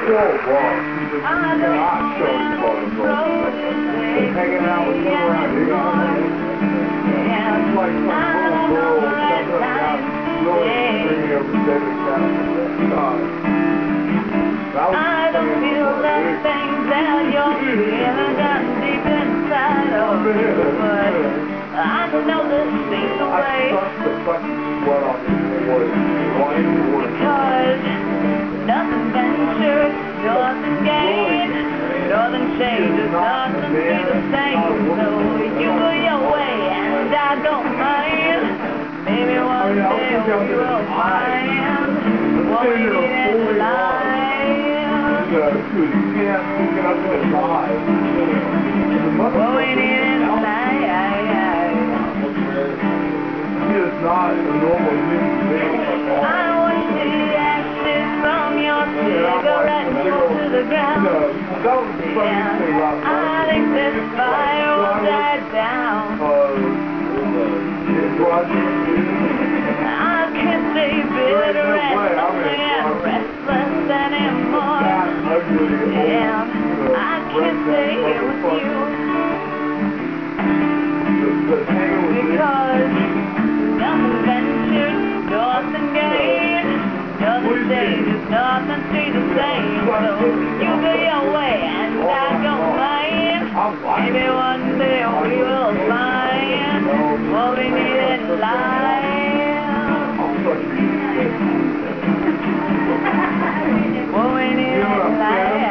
I don't hanging out with you around here. Like some little girl comes up now, bringing over David I don't feel the things that you're feeling down deep inside of me, but I know this ain't the way. Because nothing ventured, nothing gained, nothing changes, nothing stays the same. So you go your way and I go mine. Maybe one day we will find what we need in life. What we need in life. He is not a normal human being. I watch the ashes from your cigarette fall to the ground. I think this fire will die down. I can't stay bitter and lonely and restless anymore. And I can't stay here with you. Because nothing ventured, nothing gained, nothing changes, nothing stays the same. So you go your way and I go mine. Maybe one day we will find what we need in life. What we need in life.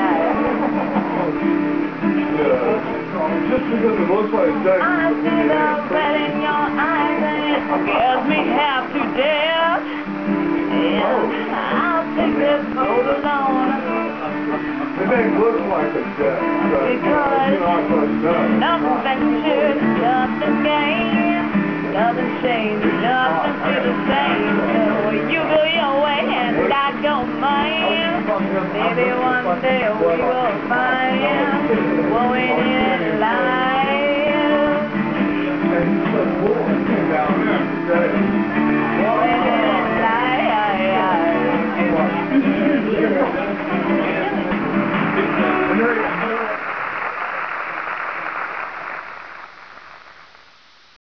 Just because it looks like Jack. I see the red in your eyes and it scares me half to death. And I'll take this boat alone. It may look like a jet. Because nothing ventured, nothing gained, nothing changed, nothing stays the same. So you go your way and I go mine. Maybe one day we will find what we need.